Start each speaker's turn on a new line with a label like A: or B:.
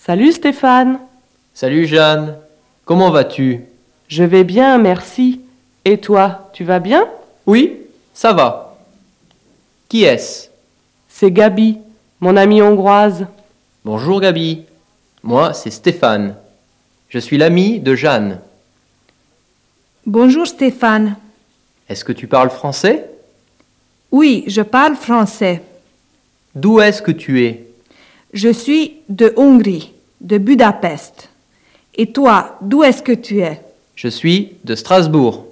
A: Salut Stéphane.
B: Salut Jeanne, comment vas-tu?
A: Je vais bien, merci. Et toi, tu vas bien?
B: Oui, ça va. Qui est-ce?
A: C'est Gabi, mon amie hongroise.
B: Bonjour Gabi. Moi, c'est Stéphane. Je suis l'ami de Jeanne.
C: Bonjour Stéphane.
B: Est-ce que tu parles français?
C: Oui, je parle français.
B: D'où est-ce que tu es?
C: Je suis de Hongrie, de Budapest. Et toi, d'où est-ce que tu es?
B: Je suis de Strasbourg.